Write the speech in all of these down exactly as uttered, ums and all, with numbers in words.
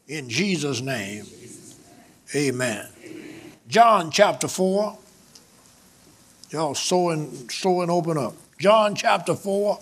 In Jesus' name, amen. John chapter four. Y'all sow and, sow and open up. John chapter four.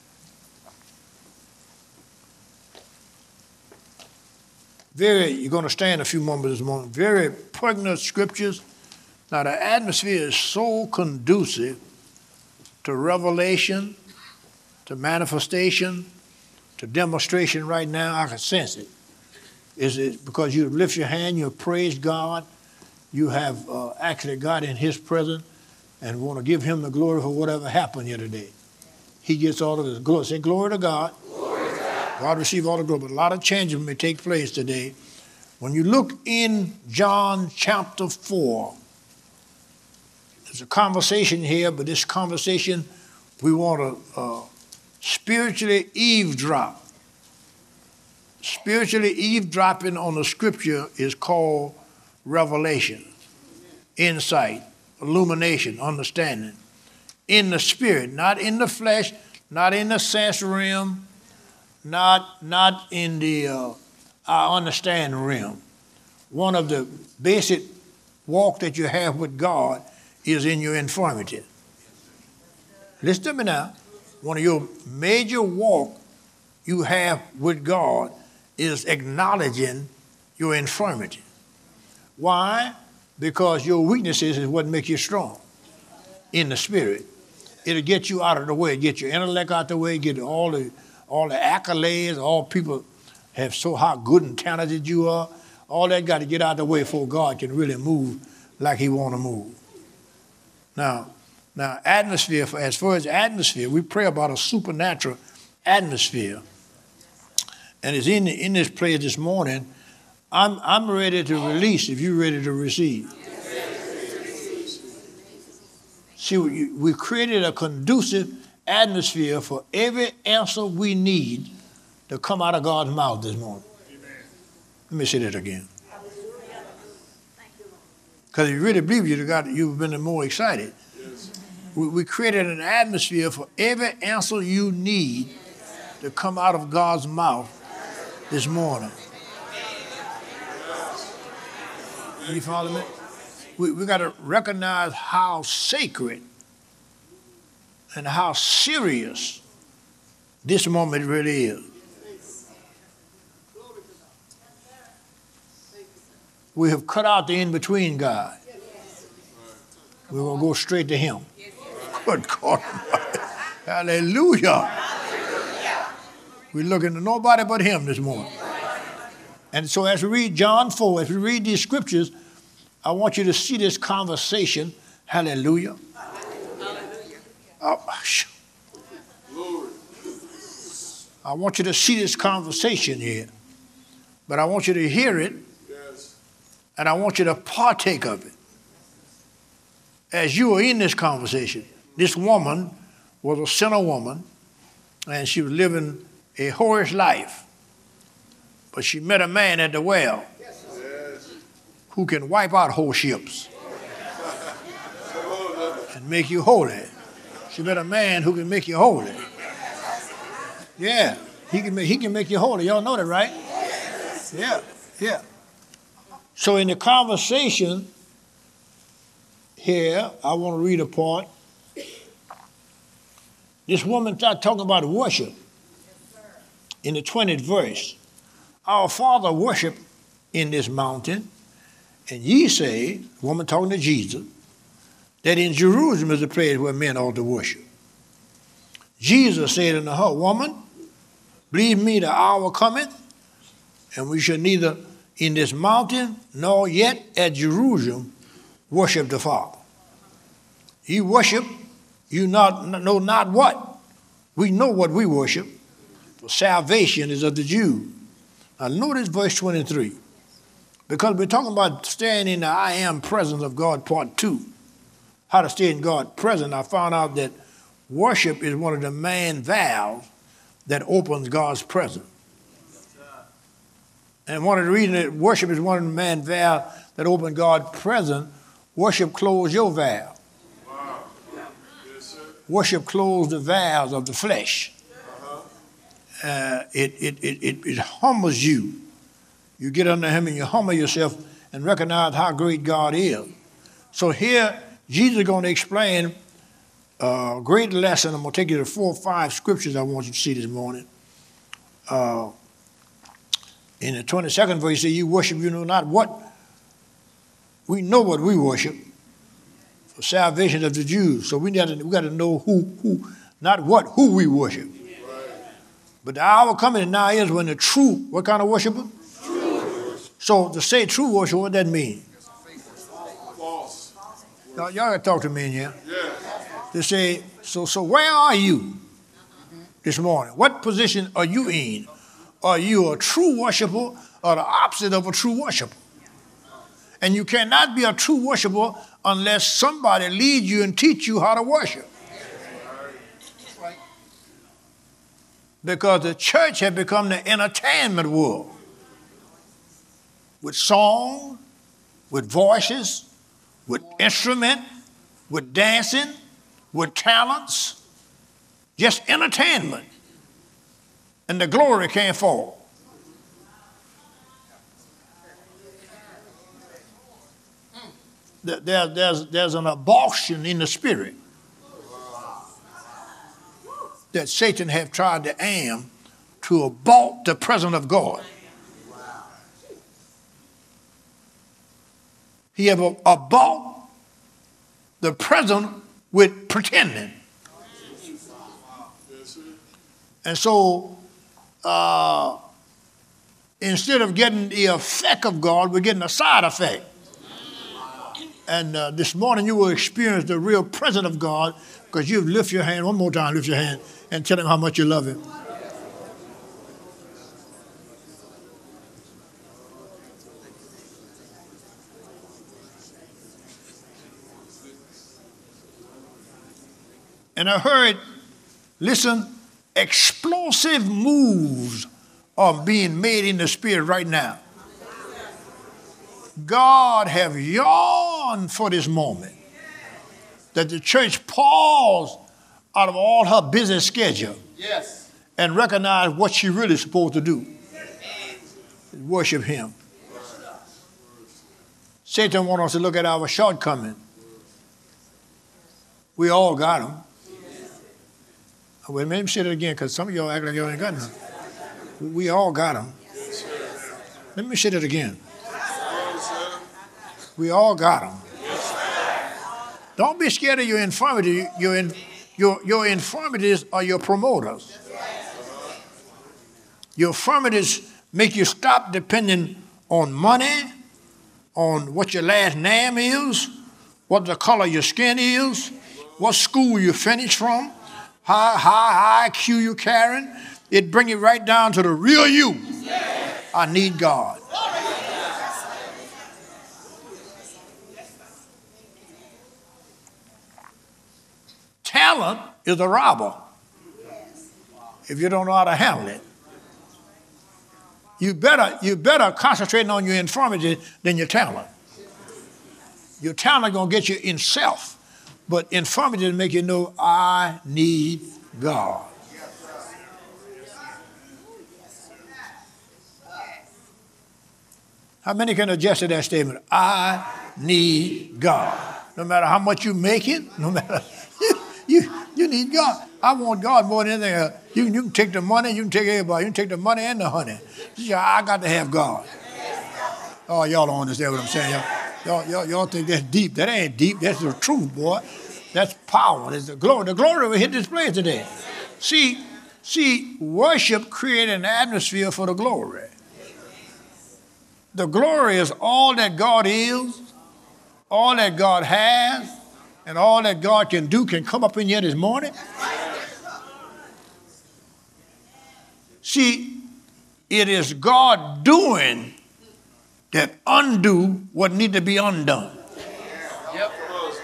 Very, you're going to stand a few moments this morning. Very pregnant scriptures. Now, the atmosphere is so conducive to revelation, to manifestation, to demonstration right now. I can sense it. Is it because you lift your hand, you have praised God, you have uh, actually got in his presence and want to give him the glory for whatever happened here today. He gets all of his glory. Say glory to God. Glory to God. God receive all the glory. But a lot of changes may take place today. When you look in John chapter four, there's a conversation here, but this conversation we want to uh, spiritually eavesdrop. Spiritually eavesdropping on the scripture is called revelation, insight, illumination, understanding. In the spirit, not in the flesh, not in the sense realm, not, not in the uh, our understanding realm. One of the basic walk that you have with God is in your infirmity. Listen to me now. One of your major walk you have with God is acknowledging your infirmity. Why? Because your weaknesses is what makes you strong in the spirit. It'll get you out of the way, get your intellect out the way, get all the all the accolades, all people have so how good and talented you are. All that got to get out of the way before God can really move like he want to move. Now, now atmosphere, as far as atmosphere, we pray about a supernatural atmosphere. And it's in, in this place this morning. I'm, I'm ready to release if you're ready to receive. See, we, we created a conducive atmosphere for every answer we need to come out of God's mouth this morning. Amen. Let me say that again. Because if you really believe you've, got, you've been more excited. Yes. We, we created an atmosphere for every answer you need to come out of God's mouth this morning. You follow me? We, we got to recognize how sacred and how serious this moment really is. We have cut out the in-between God. We're going to go straight to him. Good God. Hallelujah. We're looking to nobody but him this morning. And so as we read John four, as we read these scriptures, I want you to see this conversation. Hallelujah. Oh, I want you to see this conversation here. But I want you to hear it. And I want you to partake of it. As you are in this conversation, this woman was a sinner woman, and she was living a whorish life. But she met a man at the well who can wipe out whole ships and make you holy. She met a man who can make you holy. Yeah, he can make, he can make you holy. Y'all know that, right? Yeah, yeah. So in the conversation here, I want to read a part. This woman started talking about worship in the twentieth verse. Our father worshiped in this mountain, and ye say, the woman talking to Jesus, that in Jerusalem is the place where men ought to worship. Jesus said unto her, woman, believe me, the hour cometh, and we shall neither in this mountain, nor yet at Jerusalem, worship the Father. You worship, you not know not what. We know what we worship, for salvation is of the Jews. Now notice verse twenty-three, because we're talking about staying in the I am presence of God, part two. How to stay in God's presence. I found out that worship is one of the main valves that opens God's presence. And one of the reasons that worship is one of the main valves that open God's presence, worship closes your valve. Wow. Yes, sir. Worship closes the valves of the flesh. Uh-huh. Uh, it, it, it, it, it humbles you. You get under him and you humble yourself and recognize how great God is. So here, Jesus is going to explain a great lesson. I'm going to take you to four or five scriptures I want you to see this morning. Uh, in the twenty-second verse, he said, you worship, you know not what. We know what we worship. For salvation of the Jews. So we got to, we got to know who, who, not what, who we worship. But the hour coming now is when the true, what kind of worshiper? True. So to say true worship, what does that mean? False. Y'all, y'all got to talk to me in here. Yeah. They say, so so where are you this morning? What position are you in? Are you a true worshiper or the opposite of a true worshiper? And you cannot be a true worshiper unless somebody leads you and teach you how to worship. Because the church has become the entertainment world. With song, with voices, with instrument, with dancing, with talents. Just entertainment. And the glory can't fall. There, there's, there's an abortion in the spirit that Satan have tried to aim to abort the presence of God. He have abort the presence with pretending. And so uh, instead of getting the effect of God, we're getting a side effect. And uh, this morning you will experience the real presence of God because you lift your hand, one more time, lift your hand and tell him how much you love him. And I heard, listen, explosive moves are being made in the spirit right now. God have yearned for this moment that the church pause out of all her busy schedule yes. and recognize what she really supposed to do. Worship him. Satan wants us to look at our shortcomings. We all got them. Well, let me say it again because some of y'all act like y'all ain't got none. We all got them. Let me say it again. We all got them. Don't be scared of your infirmity. Your, in, your, your infirmities are your promoters. Your infirmities make you stop depending on money, on what your last name is, what the color of your skin is, what school you finished from, how high I Q you carrying. It brings you right down to the real you. I need God. Talent is a robber if you don't know how to handle it. You better, you better concentrate on your infirmity than your talent. Your talent going to get you in self, but infirmity will make you know, I need God. How many can adjust to that statement? I need God. No matter how much you make it, no matter... You, you need God. I want God more than anything else. You, you can take the money, you can take everybody. You can take the money and the honey. I got to have God. Oh, y'all don't understand what I'm saying. Y'all, y'all, y'all, y'all think that's deep. That ain't deep. That's the truth, boy. That's power. That's the glory. The glory will hit this place today. See, see, worship created an atmosphere for the glory. The glory is all that God is, all that God has, and all that God can do can come up in here this morning. See, it is God doing that undo what need to be undone. Yep.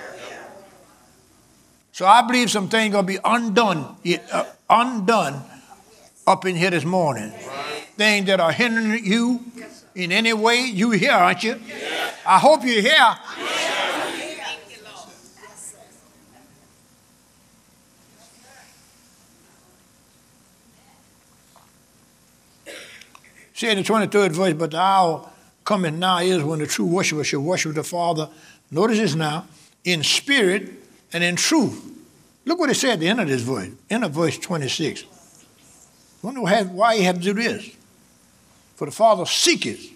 So I believe some things going to be undone, uh, undone up in here this morning. Things that are hindering you in any way. You here, aren't you? I hope you're here. See in the twenty-third verse, but the hour cometh now is when the true worshiper shall worship the Father. Notice this now, in spirit and in truth. Look what it said at the end of this verse, end of verse twenty-six. Wonder why he had to do this. For the Father seeketh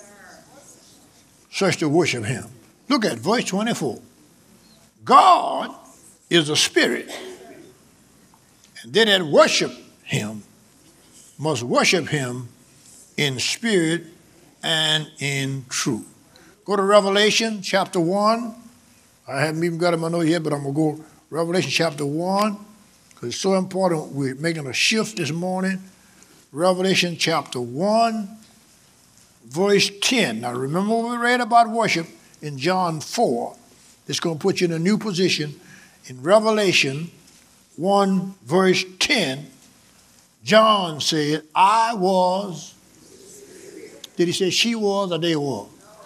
such to worship him. Look at verse twenty-four. God is a spirit, and they that worship him must worship him in spirit and in truth. Go to Revelation chapter one. I haven't even got it in my notes yet, but I'm going to go Revelation chapter one, because it's so important. We're making a shift this morning. Revelation chapter one, verse ten. Now remember what we read about worship in John four. It's going to put you in a new position. In Revelation one, verse ten, John said, I was, did he say she was or they were?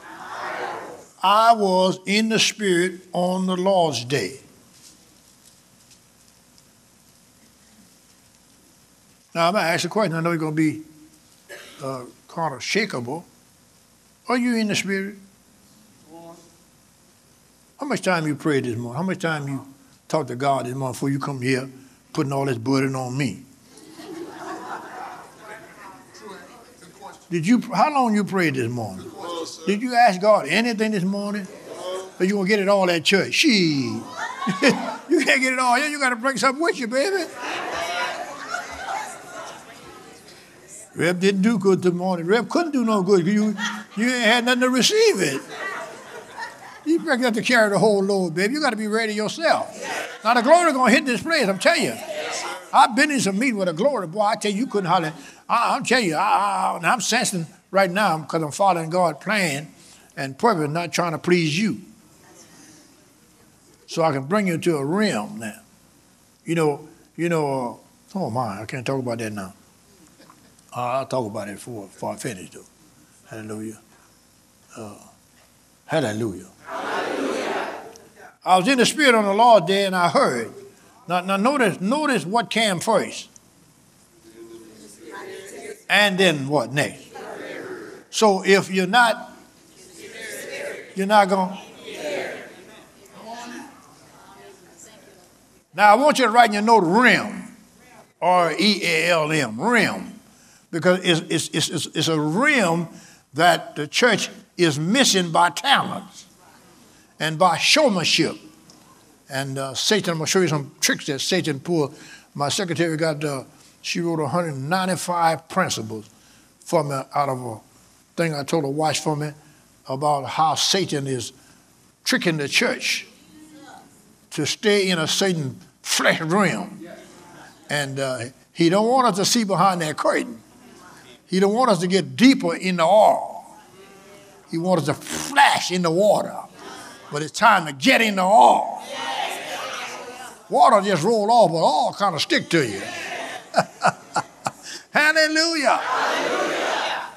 I was in the Spirit on the Lord's day. Now I'm going to ask a question. I know you're going to be uh, kind of shakeable. Are you in the Spirit? How much time you prayed this morning? How much time you talked to God this morning before you come here putting all this burden on me? Did you? How long you prayed this morning? Did you ask God anything this morning? Or you gonna get it all at church? She, you can't get it all. You got to bring something with you, baby. Reb didn't do good this morning. Reb couldn't do no good. You, you ain't had nothing to receive it. You got to carry the whole load, baby. You got to be ready yourself. Now the glory gonna hit this place. I'm telling you. I've been in some meeting with a glory, boy. I tell you, you couldn't holler. I, I'm telling you, I, I, I'm sensing right now because I'm following God's plan and purpose, not trying to please you. So I can bring you to a realm now. You know, you know. Uh, oh my, I can't talk about that now. Uh, I'll talk about it before, before I finish, though. Hallelujah. Uh, hallelujah. Hallelujah. I was in the Spirit on the Lord's day, and I heard. Now, now notice, notice what came first. And then what next? So if you're not, you're not going. Now I want you to write in your note rim, R E A L M, rim, because it's, it's, it's, it's a rim that the church is missing by talents and by showmanship. And uh, Satan, I'm going to show you some tricks that Satan pulled. My secretary got, uh, she wrote one hundred ninety-five principles for me out of a thing I told her watch for me about how Satan is tricking the church to stay in a certain flesh realm. And uh, he don't want us to see behind that curtain. He don't want us to get deeper in the oil. He wants us to flash in the water. But it's time to get in the oil. Water just roll off, but oil kind of stick to you. Hallelujah. Hallelujah.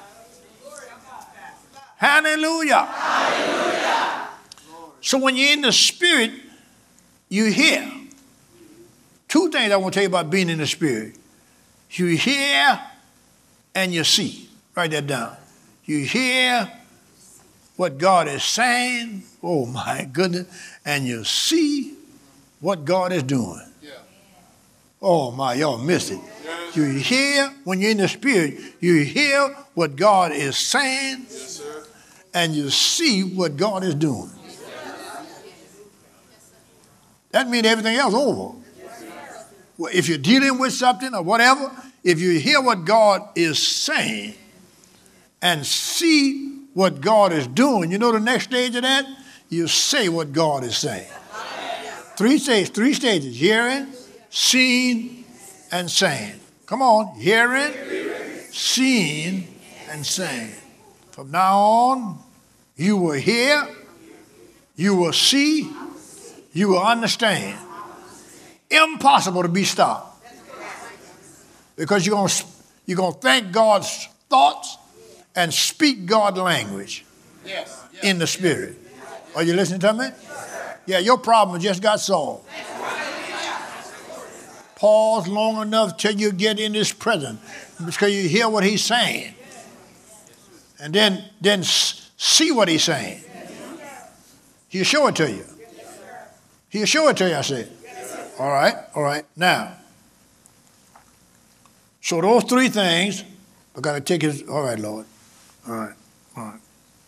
Hallelujah. Hallelujah. So when you're in the Spirit, you hear. Two things I want to tell you about being in the Spirit. You hear and you see. Write that down. You hear what God is saying. Oh, my goodness. And you see what God is doing. Yeah. Oh, my, y'all missed it. Yes. You hear, when you're in the Spirit, you hear what God is saying, yes, sir. And you see what God is doing. Yes, that means everything else over. Yes, well, if you're dealing with something or whatever, if you hear what God is saying and see what God is doing, you know the next stage of that? You say what God is saying. Three stages, three stages, hearing, seeing, and saying. Come on, hearing, seeing, and saying. From now on, you will hear, you will see, you will understand. Impossible to be stopped. Because you're going to, you're going to think God's thoughts and speak God's language yes. in the Spirit. Are you listening to me? Yeah, your problem just got solved. Pause long enough till you get in His presence, because you hear what He's saying. And then, then see what he's saying. He'll show it to you. He'll show it to you, I said. All right, all right. Now, so those three things, I got to take his, all right, Lord. All right, all right.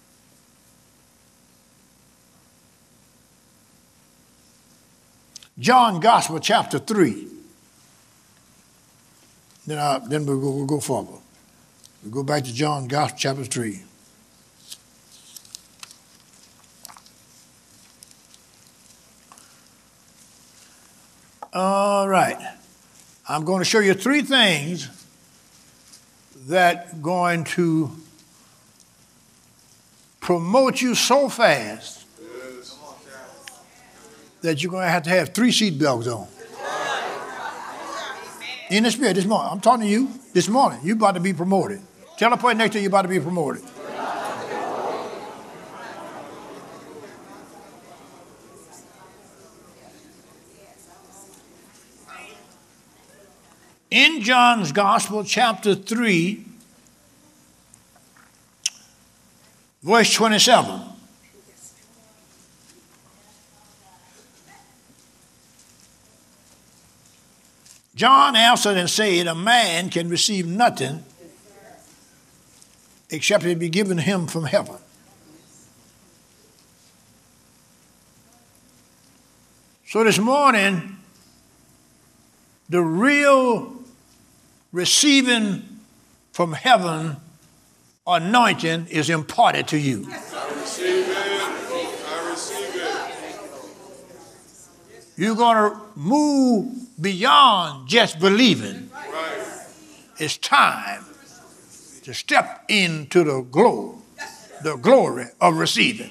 John Gospel, chapter three. Then, I, then we'll, go, we'll go forward. We'll go back to John Gospel, chapter three. All right. I'm going to show you three things that going to promote you so fast that you're going to have to have three seat belts on. In the spirit this morning. I'm talking to you this morning. You're about to be promoted. Tell the person next to you you're about to be promoted. In John's Gospel, chapter three, verse twenty-seven. John answered and said, a man can receive nothing except it be given him from heaven. So this morning, the real receiving from heaven anointing is imparted to you. I receive it. I receive it. You're going to move beyond just believing. Right. It's time to step into the glory, the glory of receiving.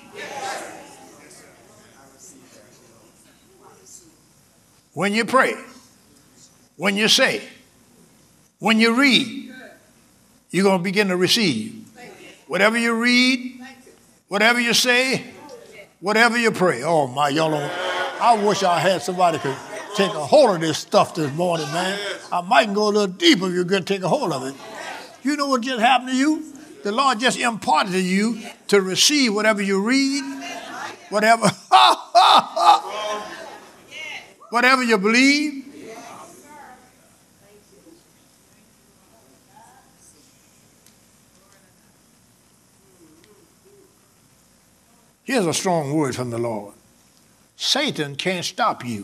When you pray, when you say, when you read, you're going to begin to receive. Whatever you read, whatever you say, whatever you pray. Oh my, y'all don't, I wish I had somebody could take a hold of this stuff this morning, man. I might go a little deeper if you're going to take a hold of it. You know what just happened to you? The Lord just imparted to you to receive whatever you read, whatever, whatever you believe. Here's a strong word from the Lord. Satan can't stop you.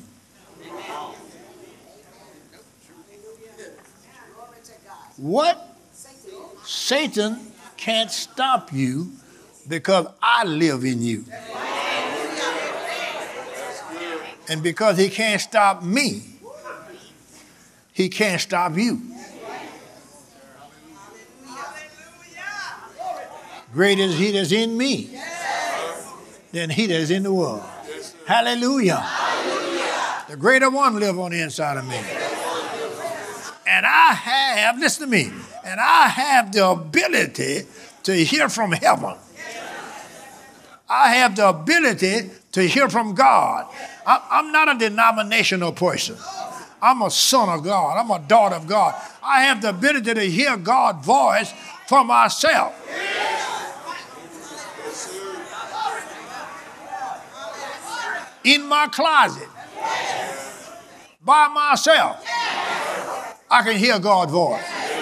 What? Satan can't stop you because I live in you. And because he can't stop me, he can't stop you. Greater is he that's in me than he that is in the world. Hallelujah. Hallelujah. The greater one live on the inside of me. And I have, listen to me, and I have the ability to hear from heaven. I have the ability to hear from God. I'm not a denominational person. I'm a son of God. I'm a daughter of God. I have the ability to hear God's voice for myself. In my closet, by myself, I can hear God's voice.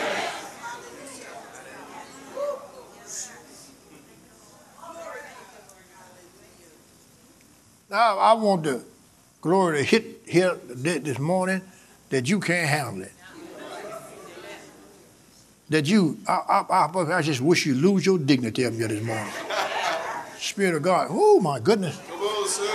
Now, I want the glory to hit here this morning that you can't handle it. That you, I, I, I, I just wish you lose your dignity up here this morning. Spirit of God, oh my goodness. Come on, sir.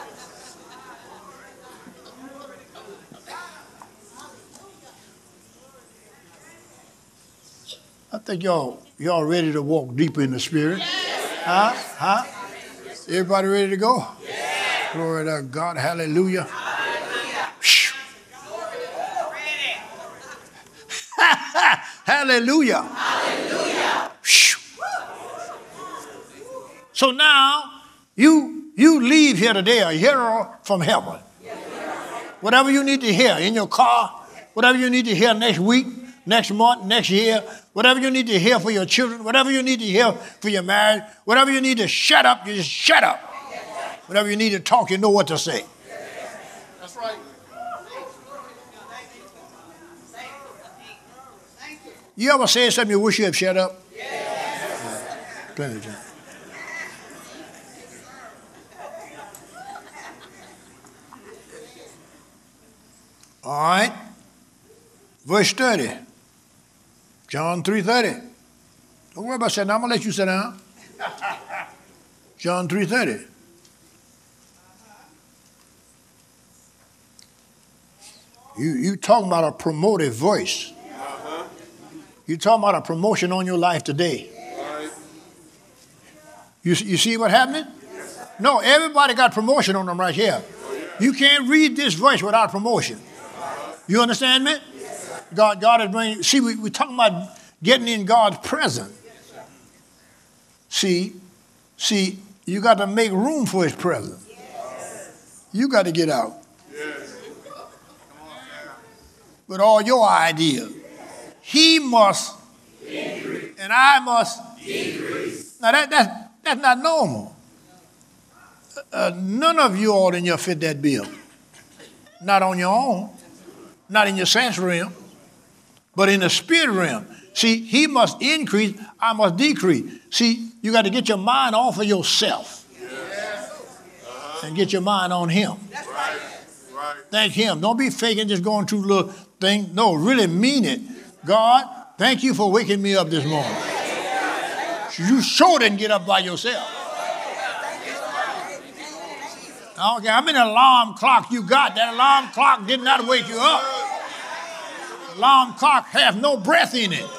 I think y'all y'all ready to walk deeper in the spirit. Huh? Huh? Everybody ready to go? Glory to God. Hallelujah. Hallelujah. Hallelujah. So now you you leave here today a hero from heaven. Whatever you need to hear in your car, whatever you need to hear next week, next month, next year, Whatever you need to hear for your children, whatever you need to hear for your marriage, whatever you need to shut up, you just shut up. Whatever you need to talk, you know what to say. That's right. You ever say something you wish you had shut up? Yes. Plenty of time. All right. Verse thirty. John three thirty. Don't worry about sitting down. I'm going to let you sit down. John three thirty. You you talking about a promoted voice. Uh-huh. You talking about a promotion on your life today. Right. You, you see what happening? Yes. No, everybody got promotion on them right here. Oh, yeah. You can't read this voice without promotion. You understand me? Yes. God, God is bringing, see, we, we're talking about getting in God's presence. See, see, you got to make room for his presence. Yes. You got to get out. Yes. With all your ideas. He must increase, and I must decrease. Now that, that, that's not normal. Uh, none of you all in here fit that bill. Not on your own. Not in your sense realm. But in the spirit realm. See, he must increase, I must decrease. See, you got to get your mind off of yourself. Yes. Uh-huh. And get your mind on him. That's right. Right. Thank him. Don't be faking, just going through little thing. No, really mean it. God, thank you for waking me up this morning. You sure didn't get up by yourself. I don't care how many alarm clock you got. That alarm clock did not wake you up. The alarm clock has no breath in it.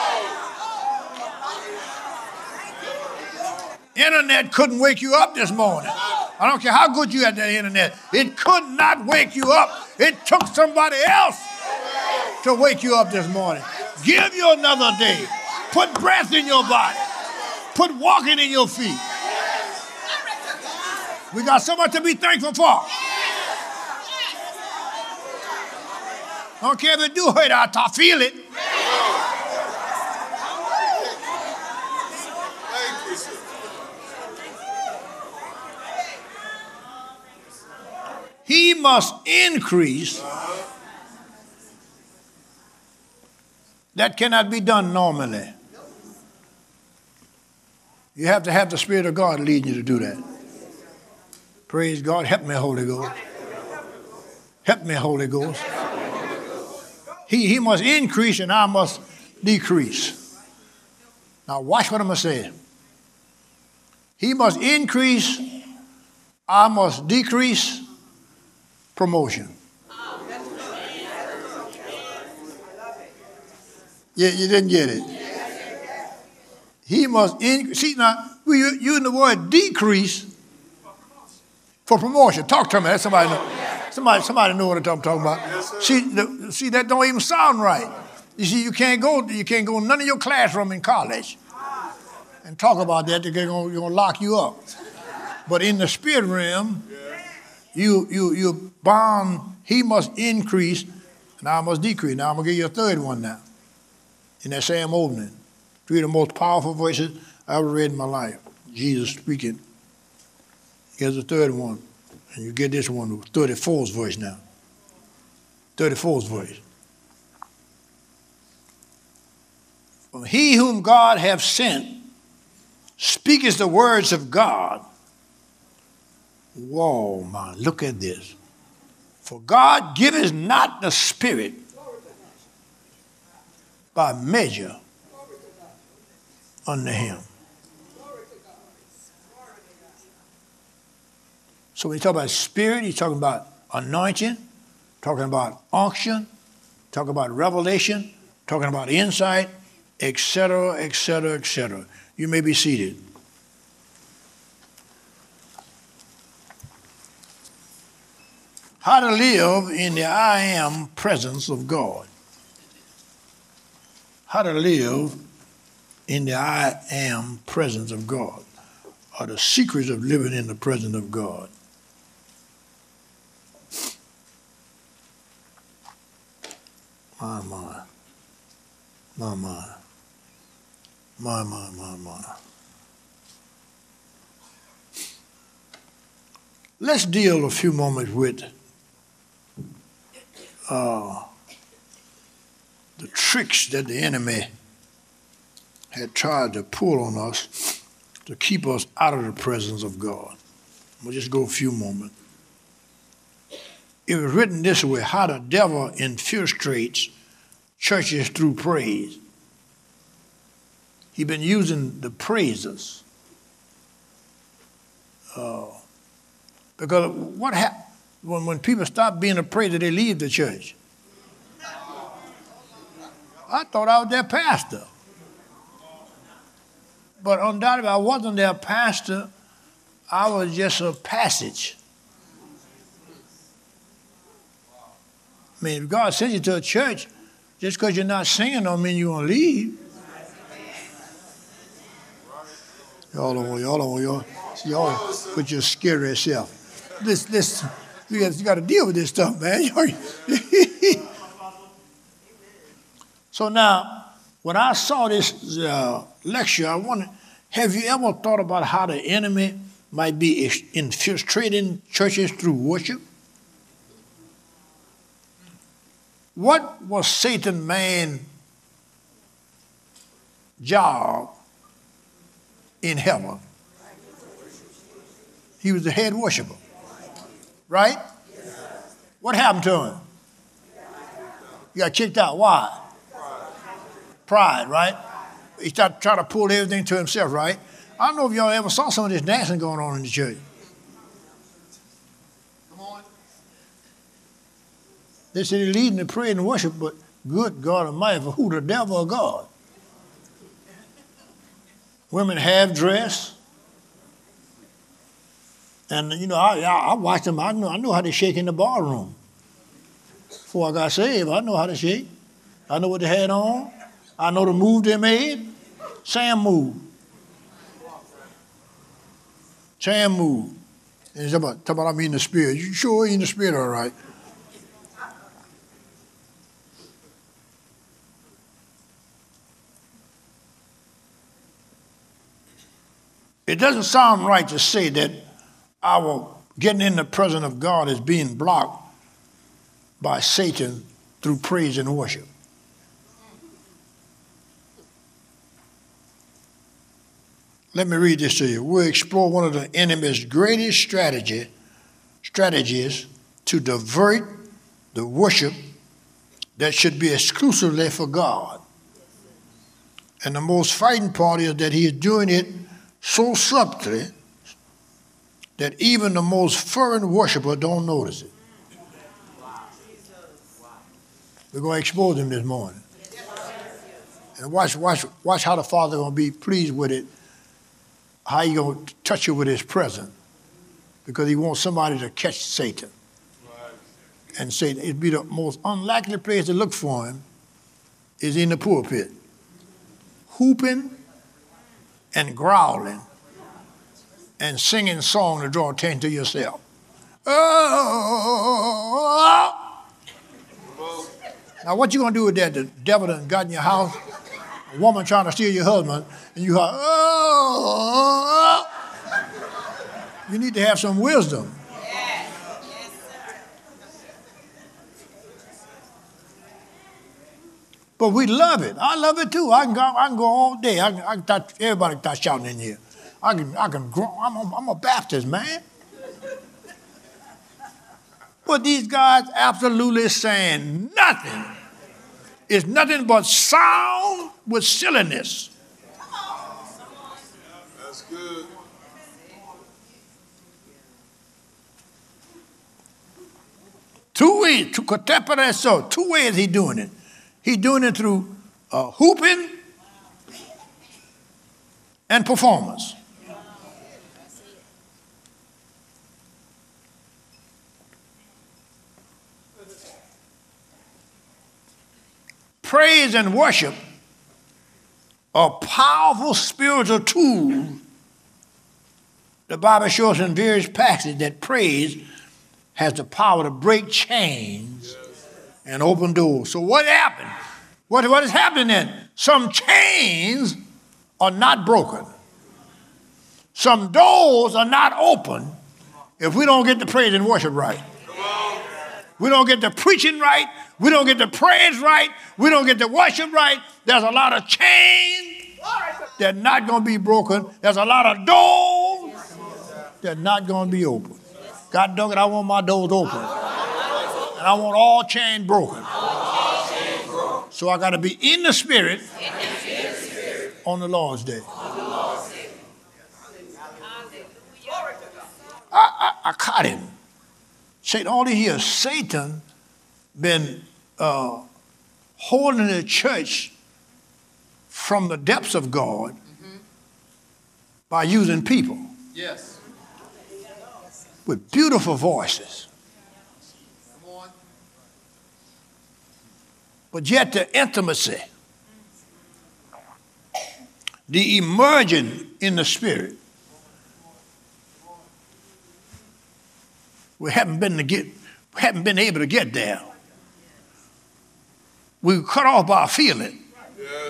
Internet couldn't wake you up this morning. I don't care how good you had that internet. It could not wake you up. It took somebody else to wake you up this morning. Give you another day. Put breath in your body. Put walking in your feet. We got so much to be thankful for. I don't care if it do hurt, I feel it. He must increase. That cannot be done normally. You have to have the Spirit of God leading you to do that. Praise God. Help me, Holy Ghost. Help me, Holy Ghost. He, he must increase and I must decrease. Now watch what I'm going to say. He must increase, I must decrease. Promotion. Yeah, you didn't get it. He must increase. See now, we using the word decrease for promotion. Talk to me. That's somebody know. Somebody, somebody know what I'm talking about. See, the, see, that don't even sound right. You see, you can't go. You can't go none of your classroom in college and talk about that. They're gonna, they're gonna lock you up. But in the spirit realm. You you you bound, he must increase, and I must decrease. Now I'm going to give you a third one now. In that same opening. Three of the most powerful voices I ever read in my life. Jesus speaking. Here's the third one. And you get this one, thirty-four's voice now. thirty-four's voice. He whom God hath sent speaketh the words of God. Whoa, man, look at this. For God giveth not the Spirit by measure unto him. So when you talk about Spirit, he's talking about anointing, talking about unction, talking about revelation, talking about insight, et cetera, et cetera, et cetera. You may be seated. How to live in the I am presence of God. How to live in the I am presence of God. Are the secrets of living in the presence of God. My, my. My, my. My, my, my, my. Let's deal a few moments with uh, the tricks that the enemy had tried to pull on us to keep us out of the presence of God. We'll just go a few moments. It was written this way: how the devil infiltrates churches through praise. He's been using the praises. Uh, because what happens when, when people stop being a praiser, they leave the church. I thought I was their pastor. But undoubtedly, I wasn't their pastor. I was just a passage. I mean, if God sends you to a church, just because you're not singing don't mean you're going to leave. Y'all don't, y'all don't, y'all, y'all put your scary self. This, this, you got, you got to deal with this stuff, man. So now, when I saw this uh, lecture, I wondered, have you ever thought about how the enemy might be infiltrating churches through worship? What was Satan man's job in heaven? He was the head worshiper, right? What happened to him? He got kicked out. Why? Pride, right? He started trying to pull everything to himself, right? I don't know if y'all ever saw some of this dancing going on in the church. Come on. They said they're leading the prayer and worship, but good God Almighty, for who, the devil or God? Women half dressed. And, you know, I, I, I watched them. I know, I know how they shake in the ballroom. Before I got saved, I know how to shake. I know what they had on. I know the move they made. Sam move. Sam move. And he's about, talking about I'm in the spirit. You sure in the spirit, all right? It doesn't sound right to say that our getting in the presence of God is being blocked by Satan through praise and worship. Let me read this to you. We'll explore one of the enemy's greatest strategy, strategies to divert the worship that should be exclusively for God. And the most frightening part is that he is doing it so subtly that even the most fervent worshiper don't notice it. We're going to expose him this morning. And watch, watch, watch how the Father going to be pleased with it, how he going to touch you with his presence, because he wants somebody to catch Satan. And say it'd be the most unlikely place to look for him is in the pulpit, hooping and growling and singing song to draw attention to yourself. Oh! Now what you gonna do with that? The devil done got in your house, a woman trying to steal your husband, and you hear, oh! You need to have some wisdom. But we love it. I love it too. I can go, I can go all day. I can, I can touch, everybody can start shouting in here. I can, I can grow. I'm a, I'm a Baptist, man. But these guys absolutely saying nothing. It's nothing but sound with silliness. That's good. Two ways, to so two ways he doing it. He's doing it through uh, hooping and performance. Praise and worship are powerful spiritual tools. The Bible shows in various passages that praise has the power to break chains and open doors. So what happened? What, what is happening then? Some chains are not broken. Some doors are not open if we don't get the praise and worship right. We don't get the preaching right. We don't get the praise right. We don't get the worship right. There's a lot of chains that are not going to be broken. There's a lot of doors that are not going to be open. God dog it, I want my doors open. And I want all chains broken. So I got to be in the spirit on the Lord's day. I, I, I caught him. Satan, all these years, Satan been uh, holding the church from the depths of God mm-hmm. by using people. Yes. With beautiful voices. Come on. But yet the intimacy, the emerging in the spirit, we haven't been to get, we haven't been able to get there. We were cut off by a feeling. Yeah.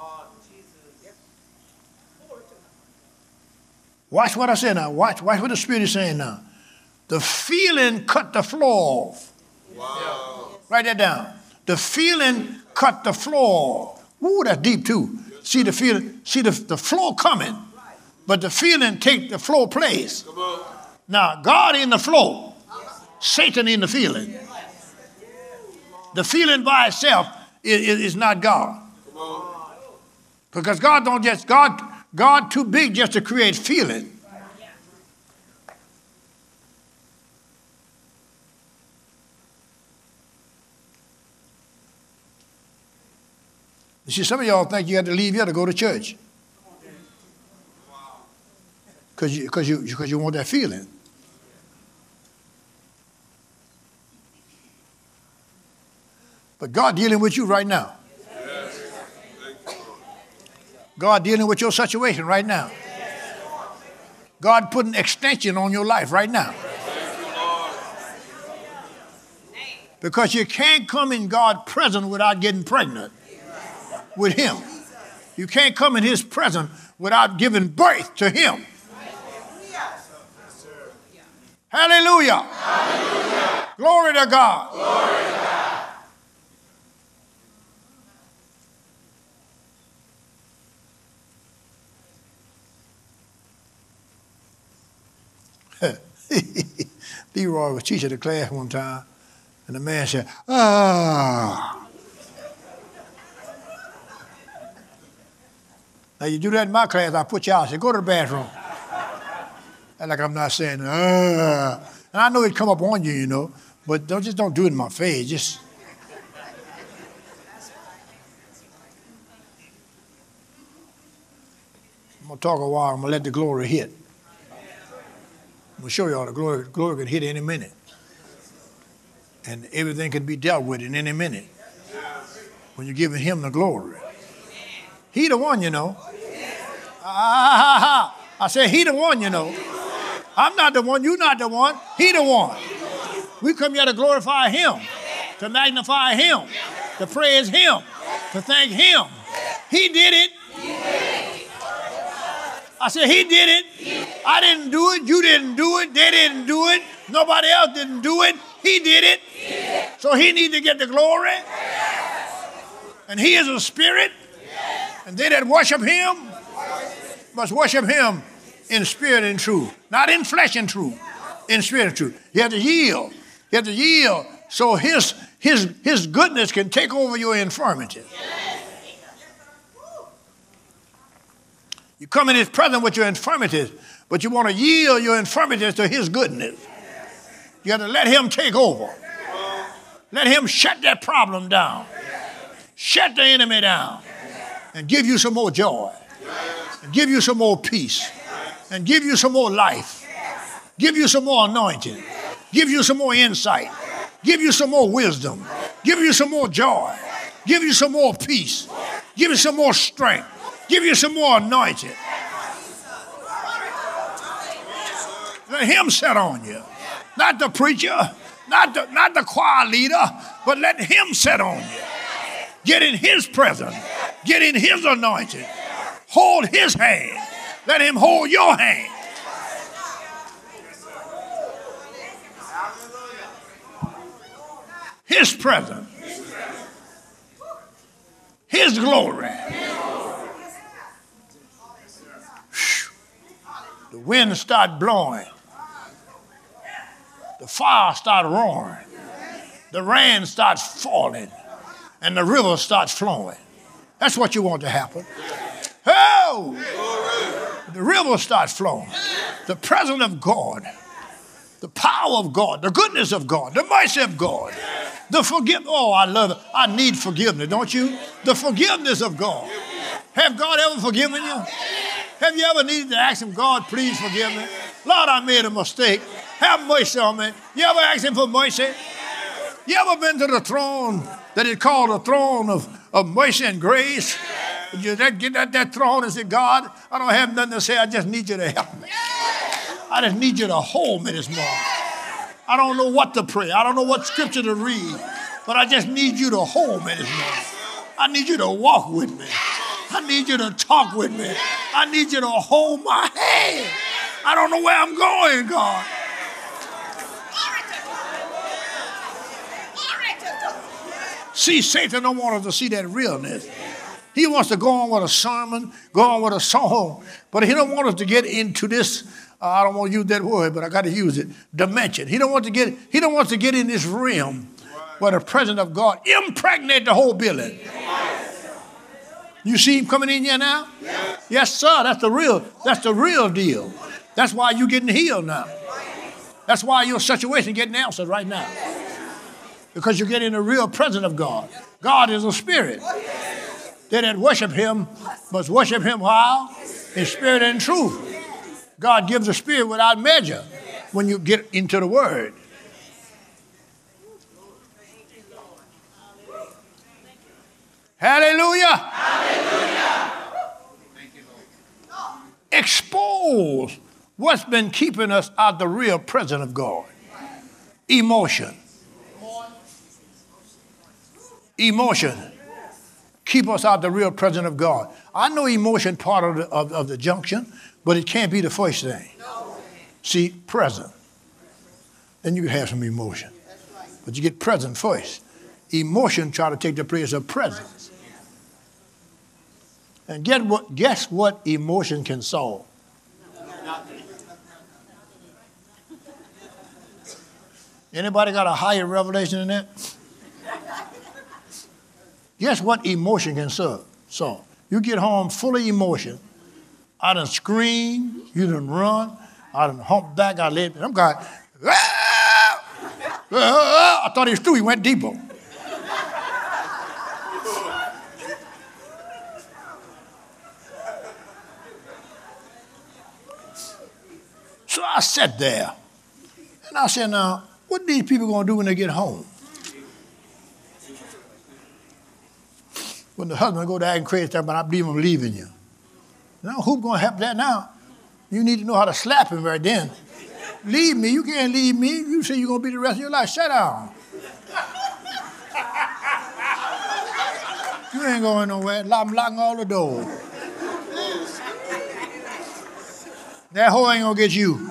Watch what I say now. Watch, watch what the Spirit is saying now. The feeling cut the floor off. Wow. Write that down. The feeling cut the floor off. Ooh, that's deep too. See the feeling, see the, the flow coming, but the feeling take the flow place. Come on. Now, God in the flow, Satan in the feeling. The feeling by itself is, is, is not God. Come on. Because God don't just, God, God too big just to create feeling. You see, some of y'all think you had to leave here to go to church. Because you, cause you, cause you want that feeling. But God dealing with you right now. God dealing with your situation right now. God putting extension on your life right now. Because you can't come in God's presence without getting pregnant with him. You can't come in his presence without giving birth to him. Hallelujah. Hallelujah. Glory to God. Glory to God. Leroy was teaching the class one time, and the man said, ah. Now, you do that in my class, I'll put you out. I say, go to the bathroom. And like I'm not saying, ah. And I know it'd come up on you, you know, but don't just don't do it in my face. Just. I'm going to talk a while. I'm going to let the glory hit. I'm going to show y'all the glory. The glory can hit any minute. And everything can be dealt with in any minute. When you're giving him the glory. He the one, you know. Ah, I said, he the one, you know. I'm not the one. You're not the one. He the one. We come here to glorify him, to magnify him, to praise him, to thank him. He did it. I said, he did it. I didn't do it. You didn't do it. They didn't do it. Nobody else didn't do it. He did it. So he needs to get the glory. And he is a spirit. And they that worship him must worship him in spirit and truth. Not in flesh and truth. In spirit and truth. You have to yield. You have to yield so his, his, his goodness can take over your infirmity. You come in his presence with your infirmities, but you want to yield your infirmities to his goodness. You have to let him take over. Let him shut that problem down. Shut the enemy down. And give you some more joy. And give you some more peace. And give you some more life. Give you some more anointing. Give you some more insight. Give you some more wisdom. Give you some more joy. Give you some more peace. Give you some more strength. Give you some more anointing. Let him set on you. Not the preacher, not the, not the choir leader, but let him set on you. Get in his presence. Get in his anointing. Hold his hand. Let him hold your hand. His presence. His glory. The wind start blowing. The fire start roaring. The rain starts falling. And the river starts flowing. That's what you want to happen. Oh! The river starts flowing. The presence of God. The power of God. The goodness of God. The mercy of God. The forgive. Oh, I love it. I need forgiveness, don't you? The forgiveness of God. Have God ever forgiven you? Have you ever needed to ask him, God, please forgive me? Lord, I made a mistake. Have mercy on me. You ever asked him for mercy? You ever been to the throne that is called the throne of, of mercy and grace? You get at that throne and say, God, I don't have nothing to say. I just need you to help me. I just need you to hold me this morning. I don't know what to pray. I don't know what scripture to read. But I just need you to hold me this morning. I need you to walk with me. I need you to talk with me. I need you to hold my hand. I don't know where I'm going, God. See, Satan don't want us to see that realness. He wants to go on with a sermon, go on with a song, but he don't want us to get into this, uh, I don't want to use that word, but I got to use it, dimension. He don't want to get, he don't want to get in this realm where the presence of God impregnate the whole building. You see him coming in here now? Yes. Yes, sir. That's the real, that's the real deal. That's why you're getting healed now. That's why your situation getting answered right now. Because you're getting the real presence of God. God is a spirit. They that worship him must worship him how? In spirit and truth. God gives a spirit without measure when you get into the word. Hallelujah. Hallelujah. Expose what's been keeping us out the real presence of God. Emotion. Emotion. Keep us out the real presence of God. I know emotion part of the, of, of the junction, but it can't be the first thing. See, present. Then you can have some emotion. But you get present first. Emotion try to take the place of presence. And get what, guess what emotion can solve? Anybody got a higher revelation than that? Guess what emotion can solve? So you get home full of emotion. I done scream, you done run, I done hump back, I let I'm going, ah! Ah! I thought he was through, he went deeper. So I sat there, and I said, now, what are these people going to do when they get home? When the husband go to acting crazy, but I believe I'm leaving you. Now, who's going to help that now? You need to know how to slap him right then. Leave me. You can't leave me. You say you're going to be the rest of your life. Shut down. You ain't going nowhere. I'm locking all the doors. That hoe ain't going to get you.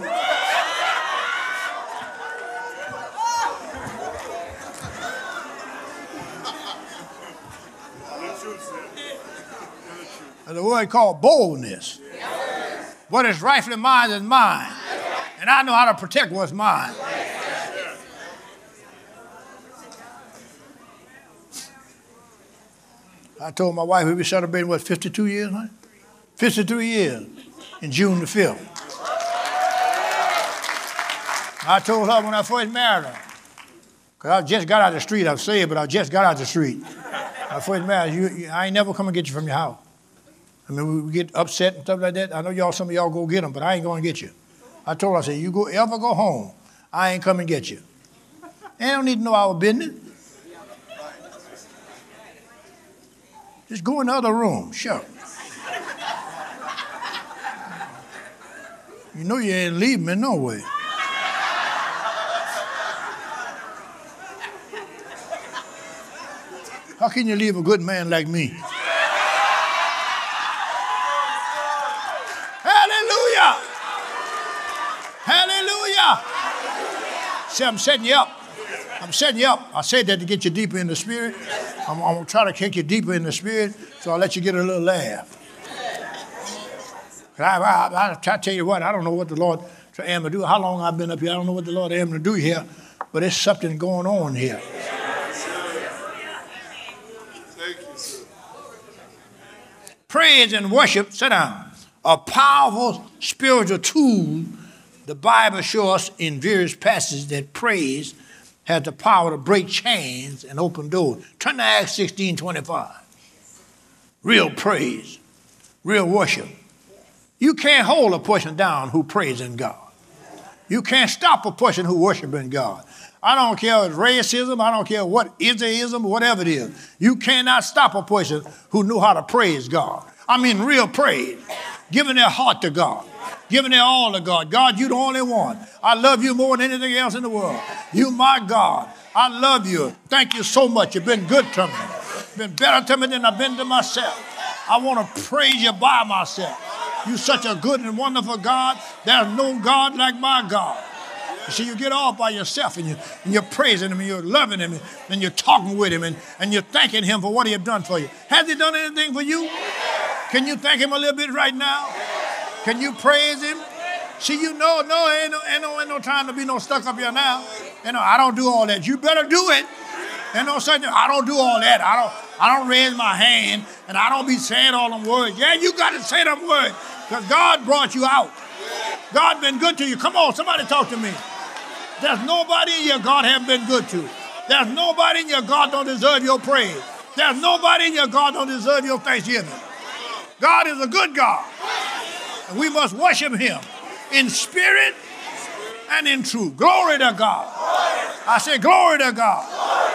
The word called boldness. Yes. What is rightfully mine is mine. Yes. And I know how to protect what's mine. Yes. I told my wife we were celebrating, what, fifty-two years, huh? fifty-three years in June the fifth. I told her when I first married her, because I just got out of the street, I was saved, but I just got out of the street. I first married you, you, I ain't never come and get you from your house. I mean, we get upset and stuff like that. I know y'all, some of y'all go get them, but I ain't going to get you. I told her, I said, you go ever go home, I ain't coming to get you. They don't need to know our business. Just go in the other room, sure. You know you ain't leaving me no way. How can you leave a good man like me? See, I'm setting you up. I'm setting you up. I said that to get you deeper in the spirit. I'm, I'm going to try to kick you deeper in the spirit, so I'll let you get a little laugh. I, I, I, I tell you what, I don't know what the Lord am to do. How long I've been up here, I don't know what the Lord am to do here, but there's something going on here. Thank you, sir. Praise and worship, sit down, a powerful spiritual tool. The Bible shows us in various passages that praise has the power to break chains and open doors. Turn to Acts sixteen twenty-five. Real praise, real worship. You can't hold a person down who praising God. You can't stop a person who worshiping God. I don't care if it's racism, I don't care what ism, whatever it is. You cannot stop a person who knew how to praise God. I mean real praise, giving their heart to God, giving their all to God. God, you the only one. I love you more than anything else in the world. You my God. I love you. Thank you so much. You've been good to me. You've been better to me than I've been to myself. I want to praise you by myself. You're such a good and wonderful God. There's no God like my God. You see, you get off by yourself and, you, and you're praising him and you're loving him and, and you're talking with him and, and you're thanking him for what he has done for you. Has he done anything for you? Can you thank him a little bit right now? Can you praise him? See, you know, no, ain't no, ain't no, ain't no time to be no stuck up here now. You know, I don't do all that. You better do it. Ain't no such, I don't do all that. I don't, I don't raise my hand and I don't be saying all them words. Yeah, you got to say them words because God brought you out. God been good to you. Come on, somebody talk to me. There's nobody in your God haven't been good to. There's nobody in your God don't deserve your praise. There's nobody in your God don't deserve your thanksgiving. God is a good God. And we must worship him in spirit and in truth. Glory to God. I say glory to God.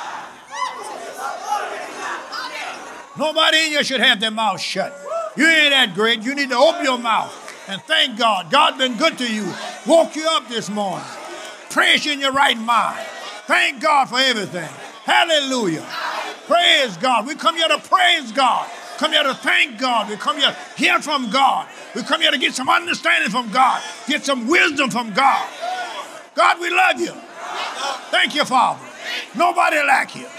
Nobody in you should have their mouth shut. You ain't that great. You need to open your mouth and thank God. God been good to you. Woke you up this morning. Praise you in your right mind. Thank God for everything. Hallelujah. Praise God. We come here to praise God. Come here to thank God. We come here to hear from God. We come here to get some understanding from God. Get some wisdom from God. God, we love you. Thank you, Father. Nobody like you.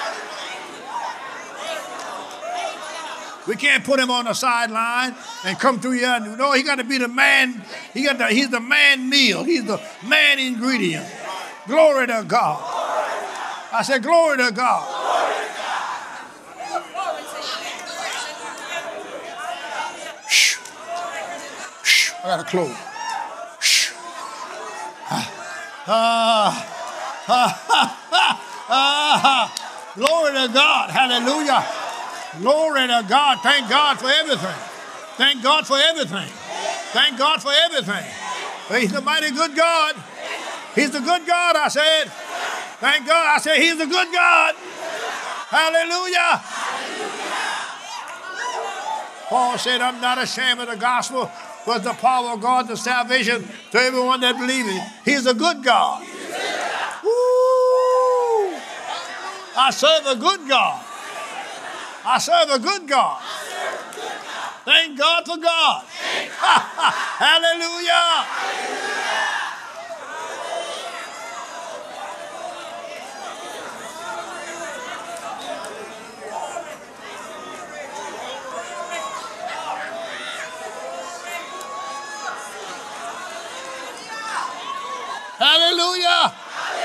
We can't put him on the sideline and come through here. No, he got to be the man. He got the, he's the man meal. He's the man ingredient. Glory to God. I said, glory to God. Shh. Shh. I got to close. Shh. Ah. Ah. Ah. Ah. Glory to God. Hallelujah. Glory to God. Thank God for everything. Thank God for everything. Thank God for everything. He's the mighty good God. He's the good God, I said. Thank God. I said he's the good God. Hallelujah. Paul said, I'm not ashamed of the gospel, but the power of God, the salvation to everyone that believes it. He's a good God. Woo! I serve a good God. I serve a good God. Thank God for God. Hallelujah. Hallelujah.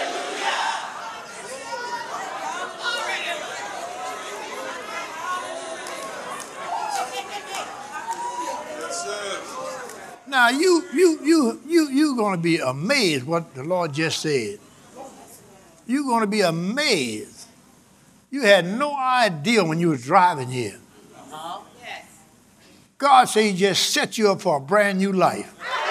Now you you you you you're going to be amazed what the Lord just said. You're going to be amazed. You had no idea when you was driving here. Uh-huh. Yes. God said he just set you up for a brand new life.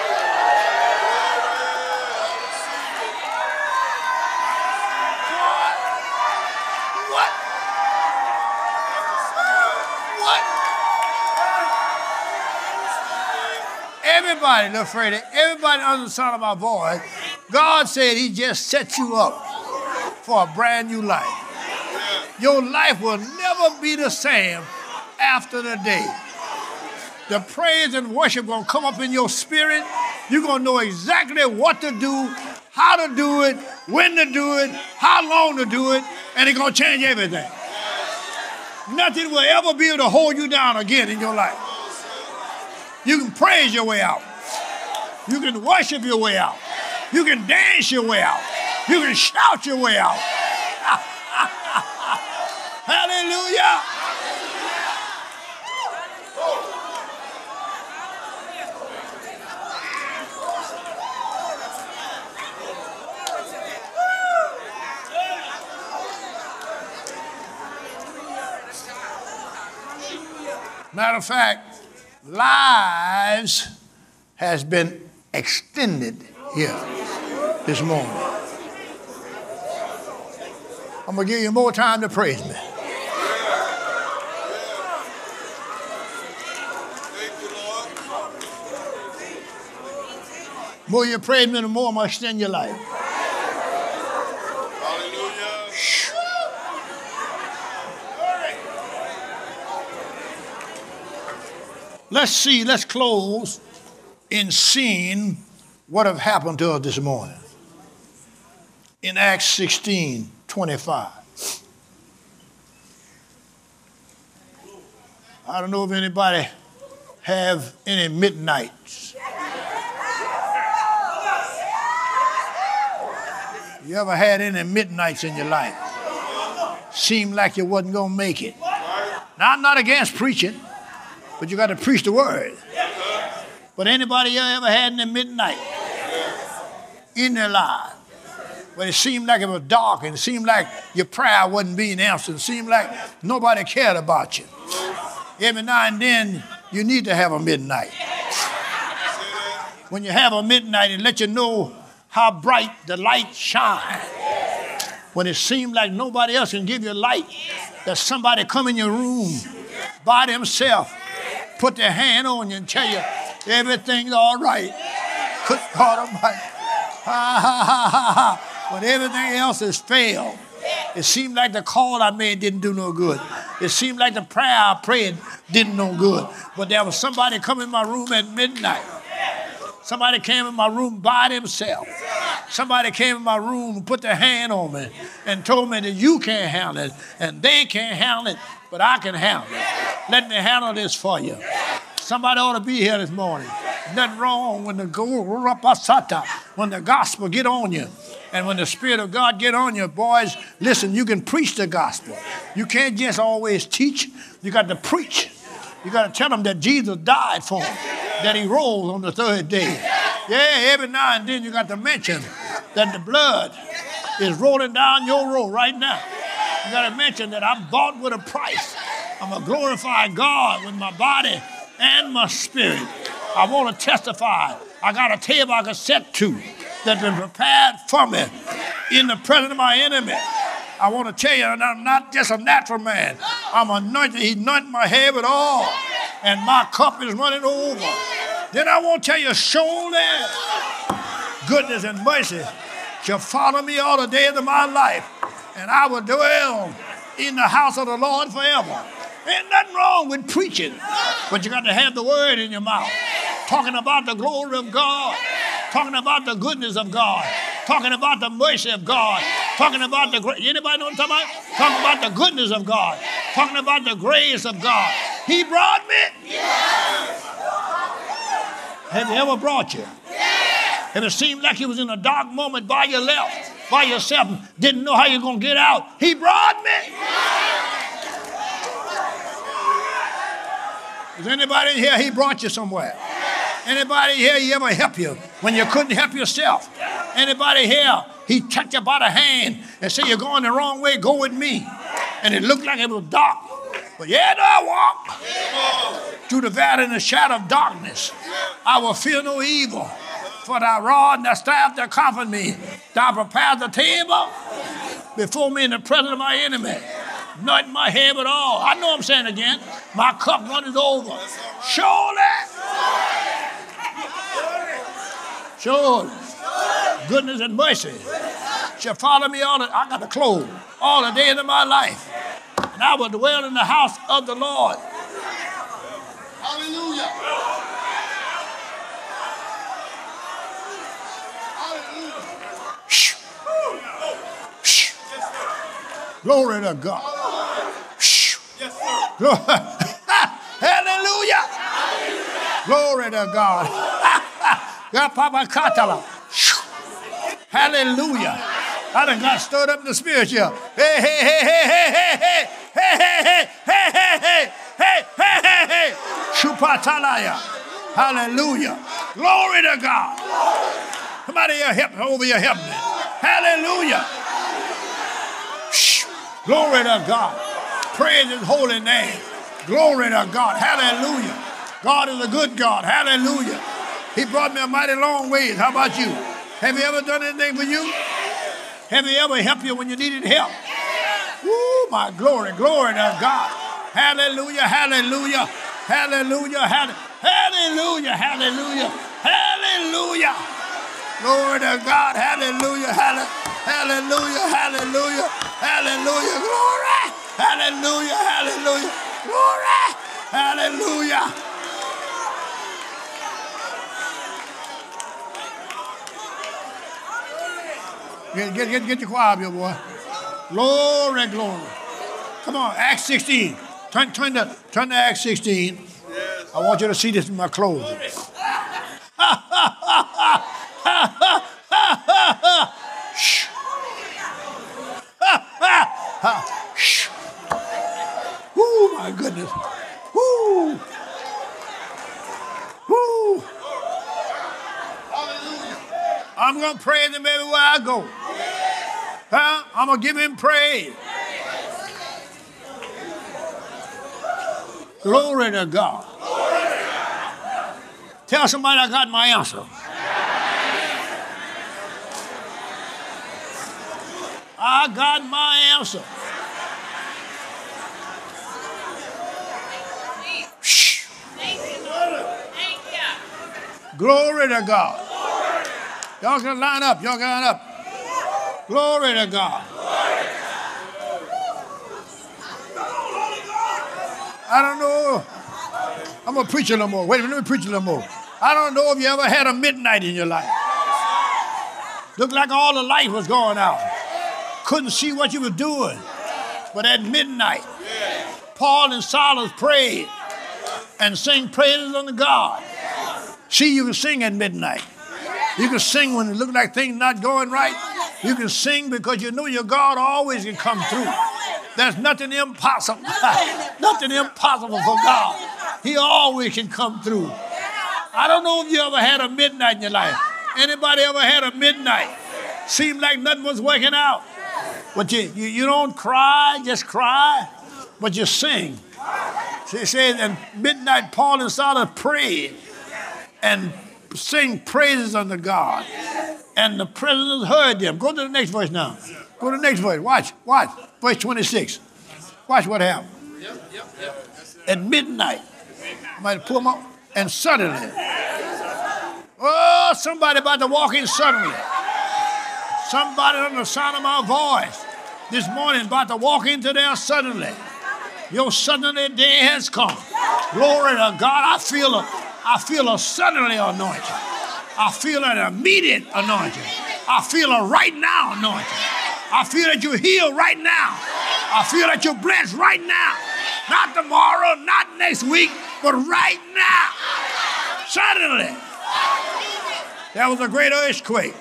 Everybody, little Freddie, everybody under the sound of my voice, God said he just set you up for a brand new life. Your life will never be the same after the day. The praise and worship going to come up in your spirit. You're going to know exactly what to do, how to do it, when to do it, how long to do it, and it's going to change everything. Nothing will ever be able to hold you down again in your life. You can praise your way out. You can worship your way out. You can dance your way out. You can shout your way out. Hallelujah. Matter of fact, lives has been extended here this morning. I'm going to give you more time to praise me. The more you praise me, the more I'm going to extend your life. Hallelujah. Let's see, let's close in seeing what have happened to us this morning. In Acts sixteen twenty-five. I don't know if anybody have any midnights. You ever had any midnights in your life? Seemed like you wasn't going to make it. Now, I'm not against preaching, but you got to preach the word. But anybody ever had any midnight in their life? But it seemed like it was dark, and it seemed like your prayer wasn't being answered. It seemed like nobody cared about you. Every now and then, you need to have a midnight. When you have a midnight, it lets you know how bright the light shines. When it seems like nobody else can give you light, that somebody come in your room by themselves, put their hand on you and tell you everything's all right. Good God Almighty. Ha, ha, ha, ha, ha. When everything else has failed, it seemed like the call I made didn't do no good. It seemed like the prayer I prayed didn't no good. But there was somebody come in my room at midnight. Somebody came in my room by themselves. Somebody came in my room and put their hand on me and told me that you can't handle it and they can't handle it, but I can handle it. Let me handle this for you. Somebody ought to be here this morning. Nothing wrong when the when the gospel get on you. And when the Spirit of God get on you, boys, listen, you can preach the gospel. You can't just always teach. You got to preach. You got to tell them that Jesus died for them, that he rose on the third day. Yeah, every now and then you got to mention that the blood is rolling down your road right now. You got to mention that I'm bought with a price. I'm going to glorify God with my body and my spirit. I want to testify. I got a table I can set to that's been prepared for me in the presence of my enemy. I want to tell you that I'm not just a natural man. I'm anointed. He anointed my head with oil, and my cup is running over. Then I want to tell you, surely goodness and mercy shall follow me all the days of my life, and I will dwell in the house of the Lord forever. Ain't nothing wrong with preaching, but you got to have the word in your mouth, talking about the glory of God, talking about the goodness of God, talking about the mercy of God, talking about the grace. Anybody know what I'm talking about? Talking about the goodness of God, talking about the grace of God. He brought me. Yes. Have he ever brought you? Yes. Have it seemed like you was in a dark moment by your left, by yourself, didn't know how you're going to get out? He brought me. Yes. Is anybody in here, he brought you somewhere? Anybody here, he ever helped you when you couldn't help yourself? Anybody here, he touched you by the hand and said, you're going the wrong way, go with me. And it looked like it was dark. But yet I walk through the valley in the shadow of darkness. I will fear no evil, for thy rod and thy staff that comfort me. Thou prepared the table before me in the presence of my enemy. Not my head at all. I know I'm saying again. My cup runneth over. Surely. Surely. Goodness and mercy shall follow me all the, I got to close, all the days of my life. And I will dwell in the house of the Lord. Hallelujah. Hallelujah. Glory to God. Yes, Hallelujah. Glory to God. Hallelujah. I done got stirred up in the spirit here. Hey, hey, hey, hey, hey, hey, hey, hey, hey, hey, hey, hey, hey, hey, hey, hey, hey. Shupatalaya. Hallelujah. Glory to God. Somebody here help over your help me. Hallelujah. Shh. Glory to God. Praise his holy name. Glory to God. Hallelujah. God is a good God. Hallelujah. He brought me a mighty long ways. How about you? Have you ever done anything for you? Have he ever helped you when you needed help? Woo, my glory, glory to God. Hallelujah, hallelujah, hallelujah, hallelujah, hallelujah, hallelujah. Glory to God, hallelujah, hallelujah, hallelujah, hallelujah, glory, hallelujah, hallelujah, glory, hallelujah. Get, get, get, get your choir up here, boy. Glory, glory. Come on, Acts sixteen. Turn, turn, to, turn to Acts sixteen. Yes. I want you to see this in my clothes. Shh. Shh. Woo, my goodness. Woo. Woo. I'm going to praise him everywhere I go. Huh? I'm going to give him praise. Glory to God. Tell somebody I got my answer. I got my answer. Shh. Glory to God. Y'all can line up. Y'all can line up. Glory to God. I don't know. I'm going to preach a little more. Wait a minute, let me preach a little more. I don't know if you ever had a midnight in your life. Looked like all the light was going out. Couldn't see what you were doing. But at midnight, Paul and Silas prayed and sang praises unto God. See, you can sing at midnight. You can sing when it looks like things not going right. You can sing because you know your God always can come through. There's nothing impossible. Nothing impossible for God. He always can come through. I don't know if you ever had a midnight in your life. Anybody ever had a midnight? Seemed like nothing was working out. But you, you, you don't cry, just cry, but you sing. She said, at midnight, Paul and Silas prayed and sing praises unto God. And the prisoners heard them. Go to the next verse now. Go to the next verse. Watch, watch. Verse twenty-six. Watch what happened. At midnight, I might pull them up, and suddenly, oh, somebody about to walk in suddenly. Somebody under the sound of my voice this morning about to walk into there suddenly. Your suddenly day has come. Glory to God. I feel a, I feel a suddenly anointing. I feel an immediate anointing. I feel a right now anointing. I feel that you're healed right now. I feel that you're blessed right now. Not tomorrow, not next week, but right now. Suddenly, there was a great earthquake.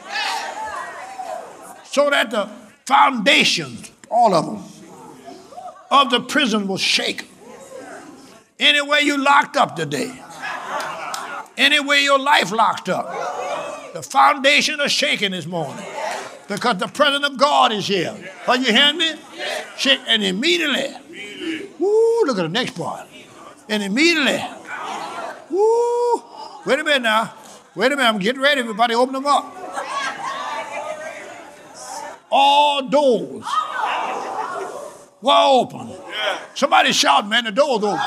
So that the foundations, all of them, of the prison was shaken. Anywhere you locked up today, anywhere your life locked up, the foundation is shaking this morning because the presence of God is here. Are you hearing me? Shake, and immediately, woo, look at the next part. And immediately, woo, wait a minute now. Wait a minute, I'm getting ready. Everybody open them up. All doors were open. Somebody shout, man, the door's open.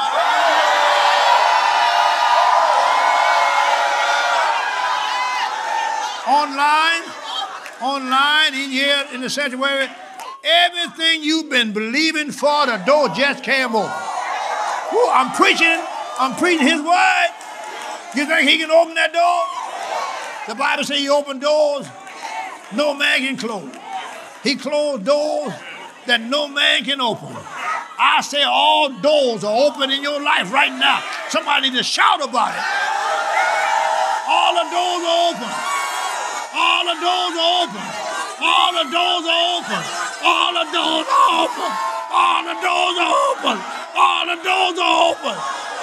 Online, online, in here, in the sanctuary, everything you've been believing for, the door just came open. Woo, I'm preaching, I'm preaching his word. You think he can open that door? The Bible says he opened doors no man can close. He closed doors that no man can open. I say all doors are open in your life right now. Somebody need to shout about it. All the doors are open. All the doors are open. All the doors are open. All the doors are open. All the doors are open. All the doors are open.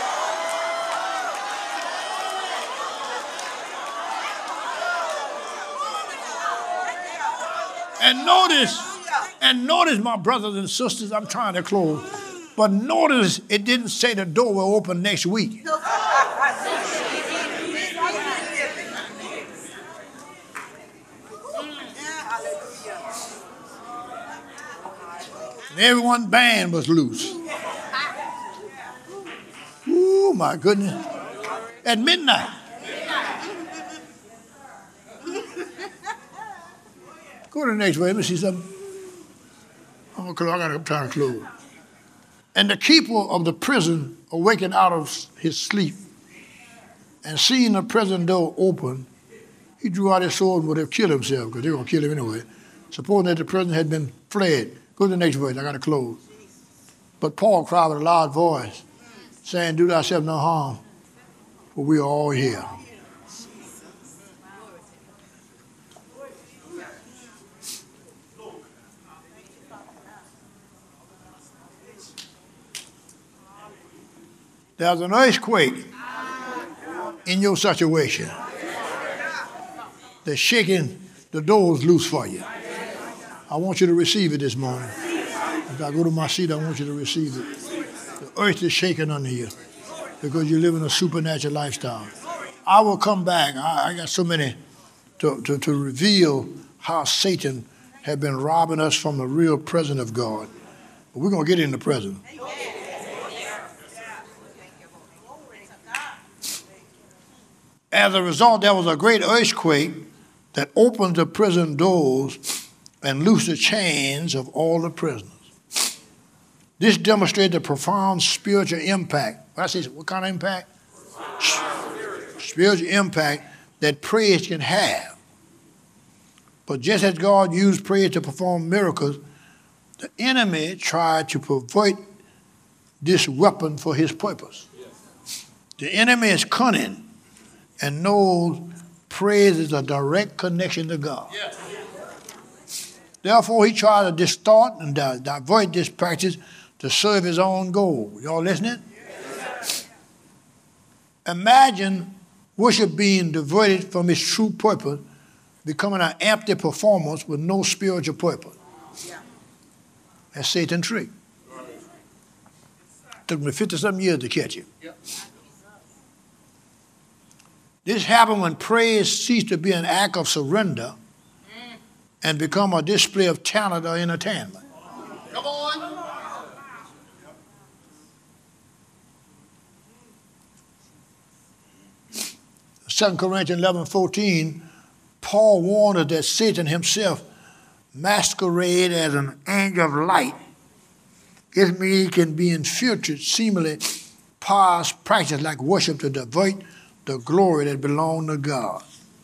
And notice, and notice, my brothers and sisters, I'm trying to close, but notice it didn't say the door will open next week. And everyone's band was loose. Oh, my goodness. At midnight. Go to the next way. Let me see something. I'm gonna close. I gotta try to close. And the keeper of the prison awakened out of his sleep, and seeing the prison door open, he drew out his sword and would have killed himself, because they're gonna kill him anyway. Supposing that the prison had been fled. Go to the next verse. I gotta close. But Paul cried with a loud voice, saying, "Do thyself no harm, for we are all here." There's an earthquake in your situation that's shaking the doors loose for you. I want you to receive it this morning. As I go to my seat, I want you to receive it. The earth is shaking under you because you're living a supernatural lifestyle. I will come back. I, I got so many to, to, to reveal how Satan had been robbing us from the real presence of God. But we're going to get in the presence. As a result, there was a great earthquake that opened the prison doors and loosed the chains of all the prisoners. This demonstrated the profound spiritual impact. I say, what kind of impact? Spiritual impact that praise can have. But just as God used praise to perform miracles, the enemy tried to pervert this weapon for his purpose. The enemy is cunning and knows praise is a direct connection to God. Yes. Therefore, he tried to distort and di- divert this practice to serve his own goal. Y'all listening? Yes. Imagine worship being diverted from its true purpose, becoming an empty performance with no spiritual purpose. Yeah. That's Satan's trick. Right. Took me fifty-something years to catch it. Yep. This happened when praise ceased to be an act of surrender and become a display of talent or entertainment. Come on. Second Corinthians eleven fourteen, Paul warned us that Satan himself masquerade as an angel of light. It means he can be infiltrated, seemingly pious practice like worship to divert the glory that belongs to God.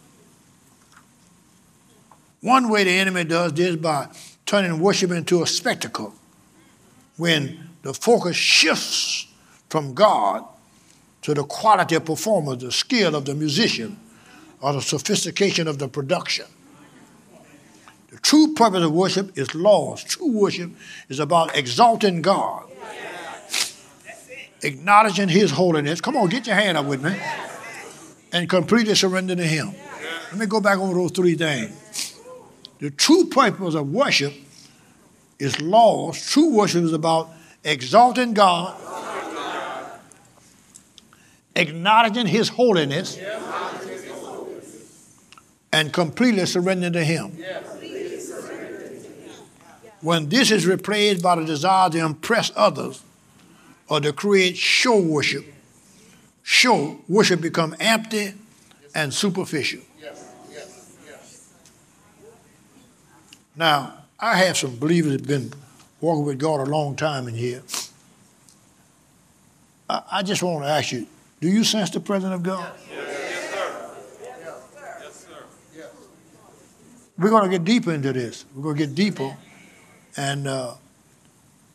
One way the enemy does this by turning worship into a spectacle, when the focus shifts from God to the quality of performance, the skill of the musician, or the sophistication of the production. The true purpose of worship is lost. True worship is about exalting God, acknowledging his holiness. Come on, get your hand up with me. And completely surrender to him. Let me go back over those three things. The true purpose of worship is lost. True worship is about exalting God, acknowledging his holiness, and completely surrendering to him. When this is replaced by the desire to impress others or to create show worship, show worship become empty and superficial. Yes, yes, yes. Now, I have some believers that have been walking with God a long time in here. I, I just want to ask you, do you sense the presence of God? Yes, yes sir. Yes, sir. Yes. We're going to get deeper into this. We're going to get deeper. And uh,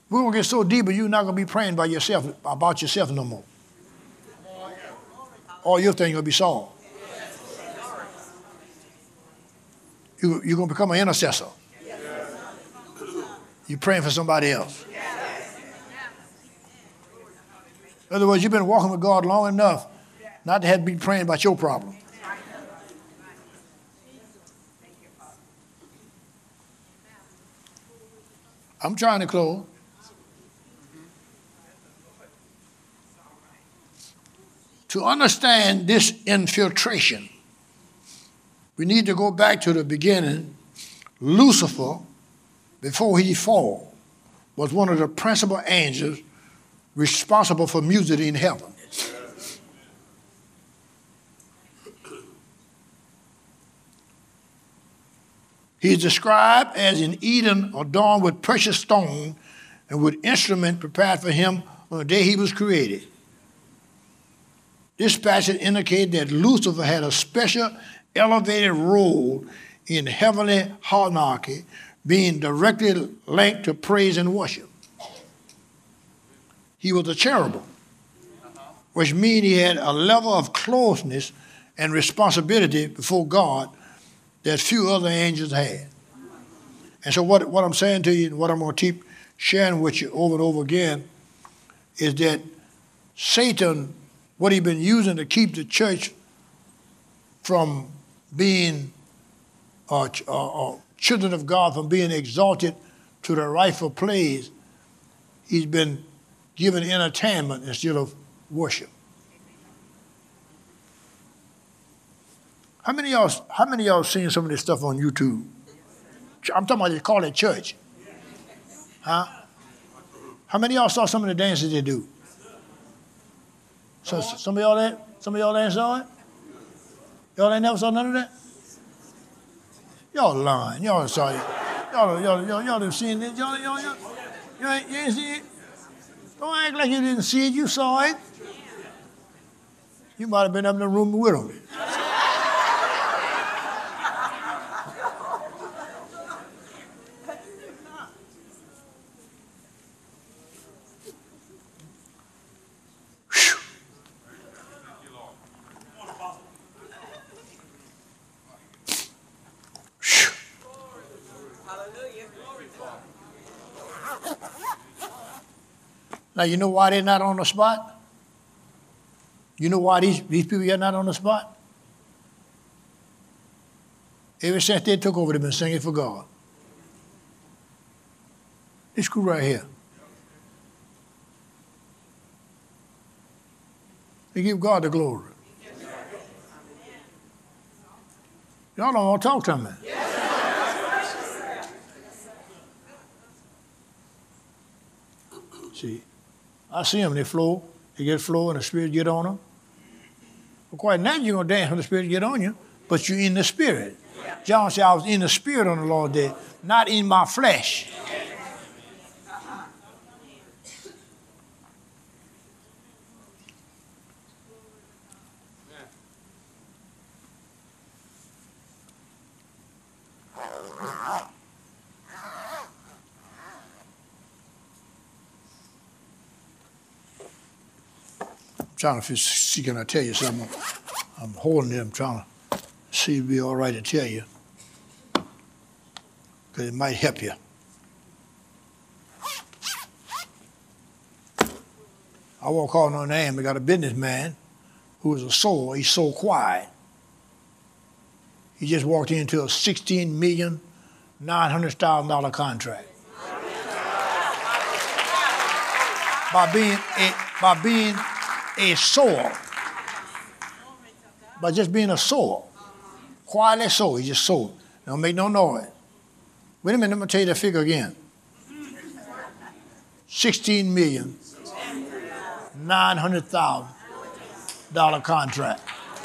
We're going to get so deep, but you're not going to be praying by yourself, about yourself no more. All your things are going to be solved. You, you're going to become an intercessor. You're praying for somebody else. In other words, you've been walking with God long enough not to have to be praying about your problem. I'm trying to close. To understand this infiltration, we need to go back to the beginning. Lucifer, before he fall, was one of the principal angels responsible for music in heaven. He is described as in Eden, adorned with precious stone and with instrument prepared for him on the day he was created. This passage indicates that Lucifer had a special elevated role in heavenly hierarchy, being directly linked to praise and worship. He was a cherubim, which means he had a level of closeness and responsibility before God that few other angels had. And so what, what I'm saying to you, and what I'm going to keep sharing with you over and over again, is that Satan, what he's been using to keep the church from being, uh, uh, uh, children of God, from being exalted to their rightful place, he's been given entertainment instead of worship. How many of y'all, how many of y'all seen some of this stuff on YouTube? I'm talking about they call it church. Huh? How many of y'all saw some of the dances they do? So, some of y'all that, some of y'all that saw it? Y'all ain't never saw none of that? Y'all lying. Y'all saw it. Y'all, y'all, y'all, y'all have seen it. Y'all, y'all, y'all, you ain't, you ain't seen it? Don't act like you didn't see it. You saw it. You might have been up in the room with them. Now, you know why they're not on the spot? You know why these, these people are not on the spot? Ever since they took over, they've been singing for God. This crew right here. They give God the glory. Y'all don't want to talk to me. See, I see them, they flow. They get flow and the Spirit get on them. Well, quite naturally you're going to dance when the Spirit get on you, but you're in the Spirit. Yeah. John said, I was in the Spirit on the Lord's day, not in my flesh. I'm trying to see, can I tell you something? I'm holding it. I'm trying to see if it'll be all right to tell you, because it might help you. I won't call no name. We got a businessman who was a soul. He's so quiet. He just walked into a sixteen million nine hundred thousand dollar contract. By being a, by being a soul. By just being a soul. Quietly soul. He just soul. Don't make no noise. Wait a minute, I'm going to tell you the figure again. sixteen million nine hundred thousand dollar contract.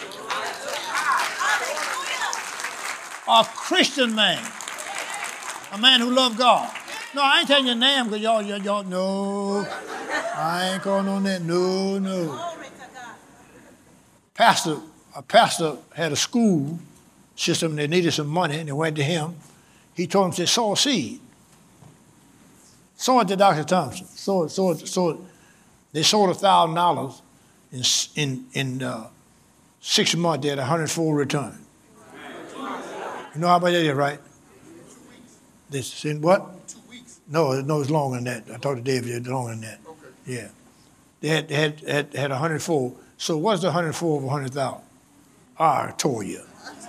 A Christian man. A man who loved God. No, I ain't telling your name because y'all, y'all, y'all, no. I ain't calling on that. No, no. Pastor, a pastor had a school system. They needed some money, and they went to him. He told them, say, sow a seed. Sold it to Doctor Thompson. Sold, sold, sold. They sold a thousand dollars in in in uh, six months. They had a hundred four return. You know how much that is, right? This in what? Two weeks. No, no, it's longer than that. I talked to David. It's longer than that. Okay. Yeah, they had they had had, had a hundred four. So what's the hundred four of a hundred thousand? I told you.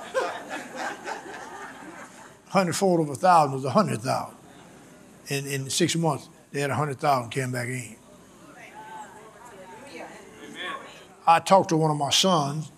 Hundred four of a thousand was a hundred thousand. In in six months, they had a hundred thousand came back in. I talked to one of my sons,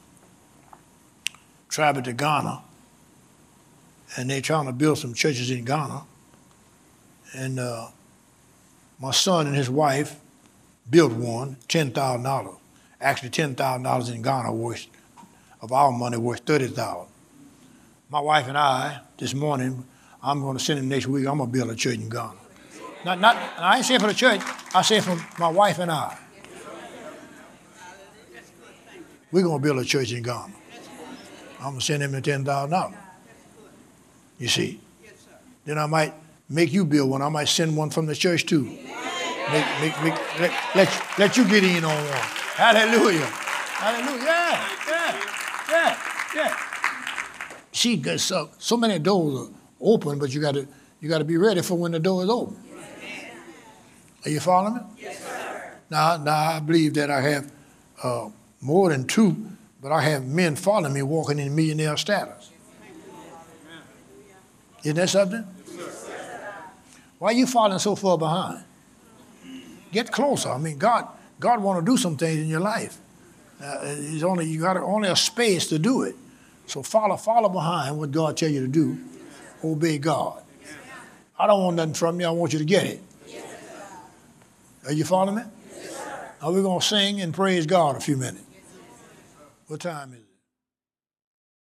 traveled to Ghana, and they're trying to build some churches in Ghana. And uh, my son and his wife built one, ten thousand dollars. Actually, ten thousand dollars in Ghana worth, of our money, worth thirty thousand dollars. My wife and I, this morning, I'm going to send him next week, I'm going to build a church in Ghana. Not, not, I ain't saying for the church, I say for my wife and I. We're going to build a church in Ghana. I'm going to send him the ten thousand dollars. You see? Then I might make you build one. I might send one from the church too. Make, make, make, let, let, let you get in on one. Hallelujah. Hallelujah. Yeah, yeah, yeah, yeah. See, so, so many doors are open, but you got to you got to be ready for when the door is open. Are you following me? Yes, sir. Now, now I believe that I have uh, more than two, but I have men following me walking in millionaire status. Isn't that something? Yes, why are you falling so far behind? Get closer. I mean, God, God want to do some things in your life. Uh, it's only you got only a space to do it. So follow, follow behind what God tell you to do. Obey God. I don't want nothing from you. I want you to get it. Are you following me? Now we're going to sing and praise God a few minutes. What time is it?